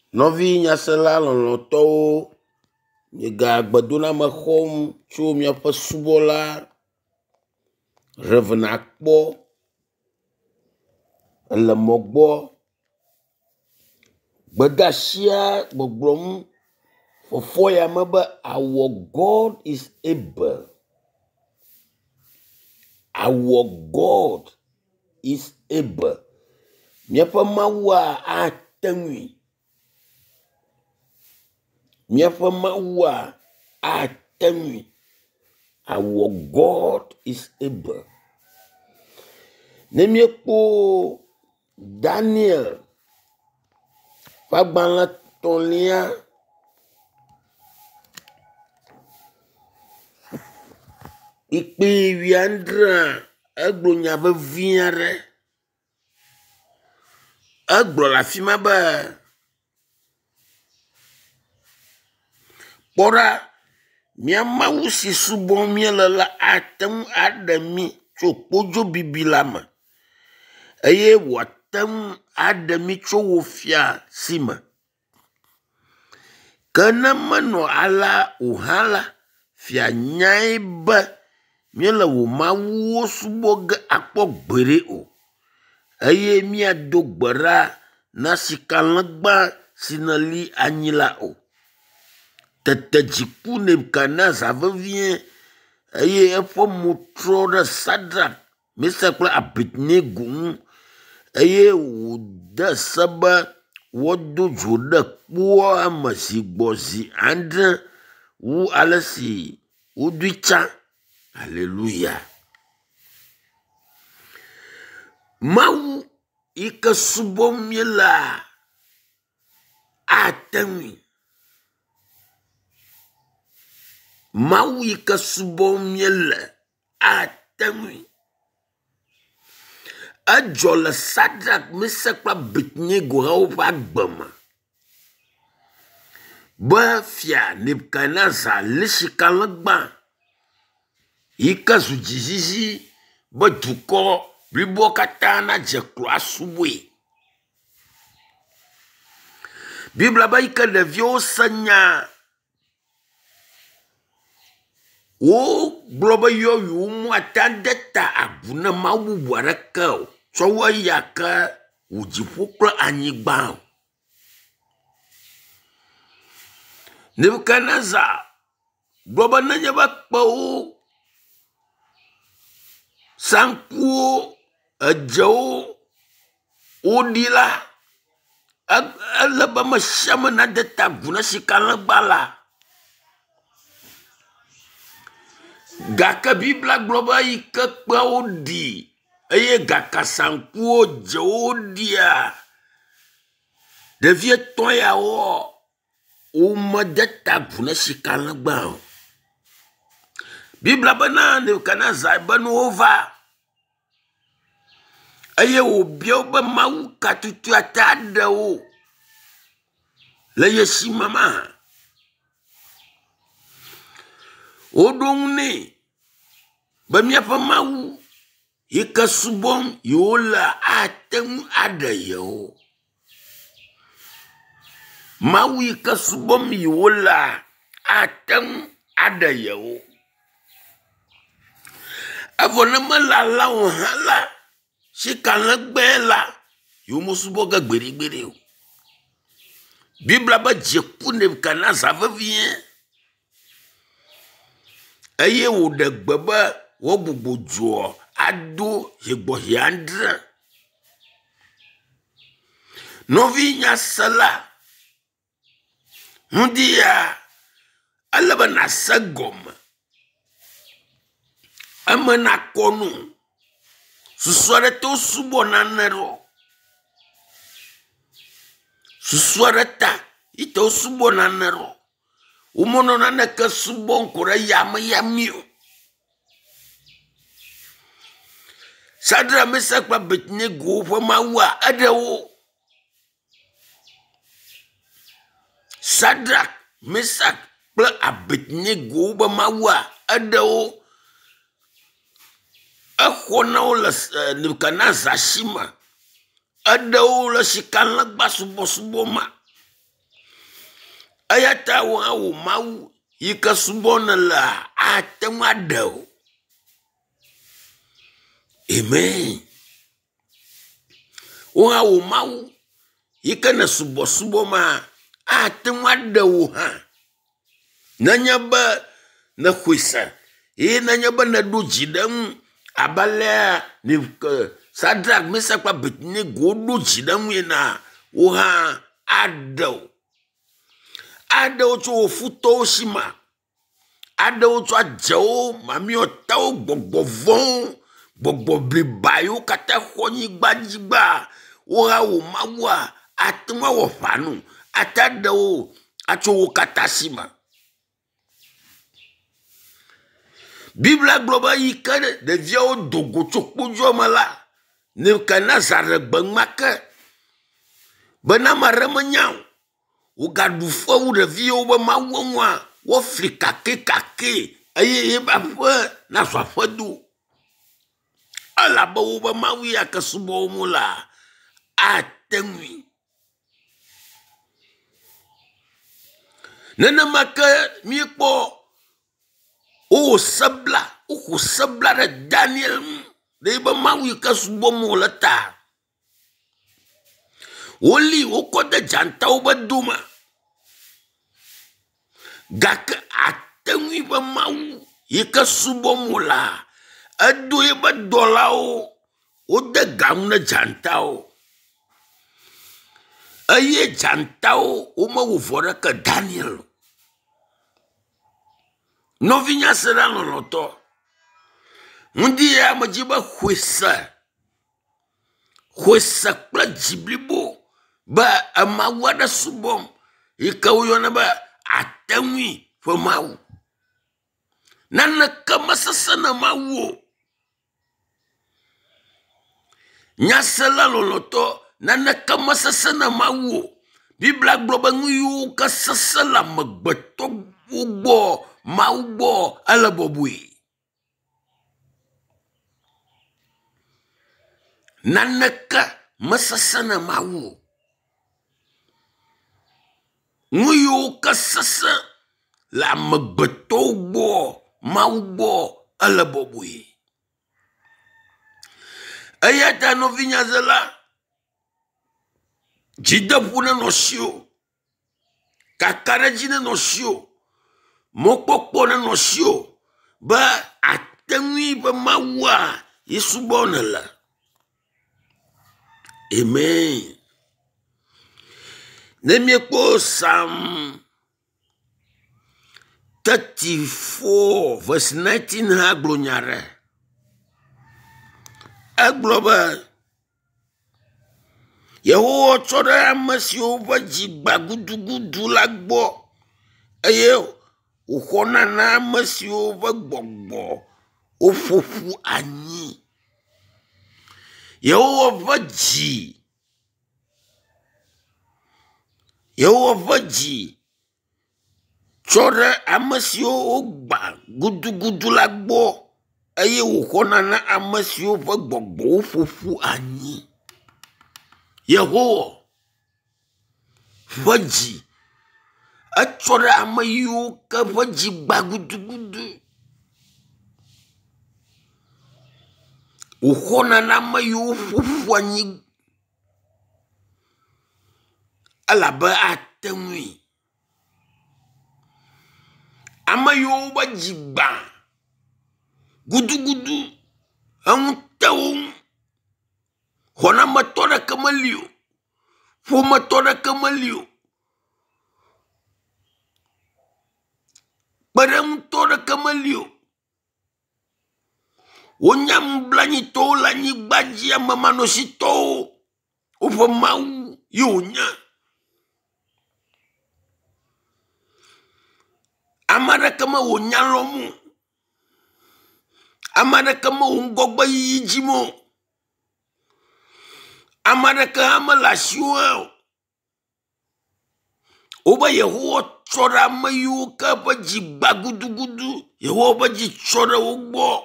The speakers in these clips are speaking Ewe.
Novi nyasela lɔlɔtɔwo nyega gbedoname xɔm tso miaƒe subɔla Revena kpɔ ele mɔ gbɔ. Gbedasia gbɔgblɔm fɔfɔ ya me be our God is able. Our God is able. Miaƒe Mawua ate ŋui. Miaƒe Mawua ate ŋui. Our God is able. Ne miekpɔ Daniel ƒe tɔlia ikpe 19 egblɔ nya vevi aɖe. Egblɔ le afi ma be kpɔɖa mia Mawu si subɔm miele la ate ŋu aɖe mi tso kpodzo bibi la me eye wòate ŋu aɖe mi tso wo fia si me. Ke ne menɔ alea o hã la, fia nyae be míele wò Mawuwo subɔ ge akpɔ gbeɖe o eye míado gbe ɖa na sikalẽgba si neli anyi la o. Tete dziku Nebukadnezar vevie eye eƒe mo trɔ ɖe Sadrak, Mesak kple Abednego ŋu eye wòde se be woado dzo ɖe kpoa me zi gbɔ zi 9 wu ale si wodoe tsã. Haleluya. Mawu yi ke subɔm míele ate ŋui. Mawu yi ke subɔm míele ate ŋui. Edzɔ le Sadrak, Mesak kple Abednego hawo ƒe agbe me be fia Nebukadnezar lé sikalẽgba yi ke zu dzizizi be dukɔ blibo katã nadze klo asubɔe. Biblia be yi ke ɖeviwo se nya, wo gblɔ be yɔyuwo moate de ta agu ne Mawu bubu aɖeke o, tsɔ wo eya ke wò dziƒo kple anyigba o. Nebukadnezar gblɔ be nenye be kpewo, saŋkuwo, edzewo woɖi la, ele be me sia me nade ta agu ne sikalẽgba la. Gake Biblia gblɔ be yi ke kpeawo ɖi eye gaka saŋkuwo, dzewo ɖia, ɖevi etɔ̃ yawo womede ta agu ne sikalẽgba o. Biblia bena Nebukadnezar be ne wova eye wòbia wo be Mawu ka tutu ate aɖe wo le ye si me mahã. Woɖo ŋu nɛ be míaƒe Mawu yi ke subɔm yewo le ate ŋu aɖe yewo. Mawu yi ke subɔm yewo le ate ŋu aɖe yewo. Evɔ ne mele alea o hã la, sikalẽgba la yewo mosubɔ ge gbeɖegbeɖe o. Biblia be dze ku Nebukadnezar vevie eye wòɖe gbe be wogbogbo dzoa ado hegbɔhe 9. Nɔvi nyasela, ŋudia ele be nase gɔme, eme nakɔ nu, susu aɖe to subɔ nane ɖo, susu aɖe ta yi te subɔ nane ɖo, womenɔ naneke subɔ ko ɖe yami o. Sadrak, Mesak kple Abednego ƒe Mawua eɖe wo. Sadrak, Mesak kple Abednego be Mawua eɖe wo. Exɔ na wo le Nebukadnezar si me. Eɖewo le sikalẽgba subɔsubɔ ma. ayata wo mawu yika subona la atemado. Amen. Wo mawu yika na subo ma atemado ha. Nanyaba na kwisa. Nanyaba na dujidam abale ni Sadrak Mesach Abednego dujidam na wo ha ado. Ado cho futo shima. Ado cho ajao mami otao gbogbo bribayo kata khoni gbajigba. Ora wo mawa atma wo fanu. Atado acho kata shima. Bibla global yikane de viao dogo chokpo mala. Ne kana zare bangmaka. Bana maremanyao. Ou gadu fwa ou de vie ou ba ma wangwa. Ou fli kake. Aye ba fwa na swa fwa do. Ala ba ou ba ma wi akasubo mula. Atengwi. Nana maka mi po. Ou sabla de Daniel. De ba ma wi akasubo mula ta. Oli o kode janta ou ba duma. Gak atengwi ba mau yika subo mula adu ba dolao o de gamna jantao aye jantao o ma ufora ka Daniel no vinya serano loto mundi ya majiba khwesa kla jiblibo ba amawada subom yika uyona ba atengwi fo mau nana kama sasa na mau nyasala loloto nana kama sasa na mau bibla globa nguyu ka sasa la magbeto ubo mau bo ala bobui nana ka masasa na mau nguyu ka sasa la magbeto bo mau bo ala bobui ayata no vinya zela jida puna no shio kakara jina no shio mokpokpo na no shio ba atengwi ba mawa isubona la. Amen. Nemeko Psalm 34 verse 19 ha glonyare. Agloba Yehowa chore amasi over jigba gudu lagbo. Aye ukona na amasi over gbogbo. Ofufu anyi. Yehowa ji chore amasi ogba gudu lagbo. Aye ukona na amasi over gbogbo ofufu anyi. Yehowa vaji achora amayu ka vaji bagudu ukona na amayu fufu anyi alaba atengwi amayu vaji ba gudu antaum hona matora kamalio fo matora kamalio barang tora kamalio wonyam blani to la ni baji ya mamano sito ufa mau yonya amara kama wonyalomu amara kama ungogba yijimo amara kama la shuo oba Yehowa chora mayuka baji bagudu Yehowa baji chora ugbo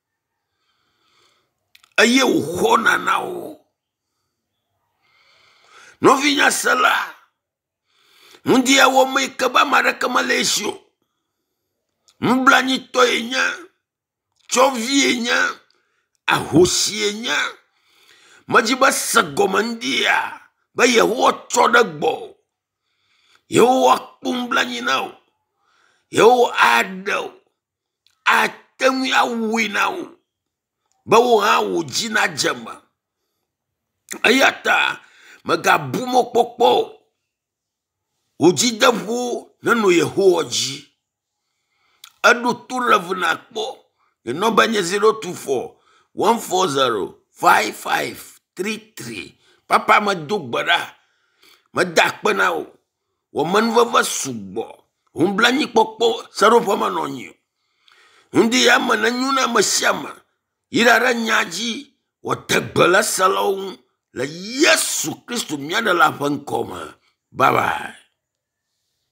aye uhona nao no vinya sala Undi ya wo me kaba maraka Malaysia. Mblani toyenya, chovienya, ahosienya. Majiba sagomandia, ba yeho chodagbo. Yeho akpumblani now. Yeho ado. Atemi awinau. Ba wo ha wo jina jamba. Ayata magabumo pokpo. Ujidavu nano yeho oji. Adu turavuna kpo. The number is 024-140-5533. Papa madugbara. Madakpanao. Woman vava subo. Umblani pokpo saropa manonyo. Undi yama na nyuna mashama. Irara nyaji. Watagbala salong. La Yesu Kristu miada la pankoma. Bye bye.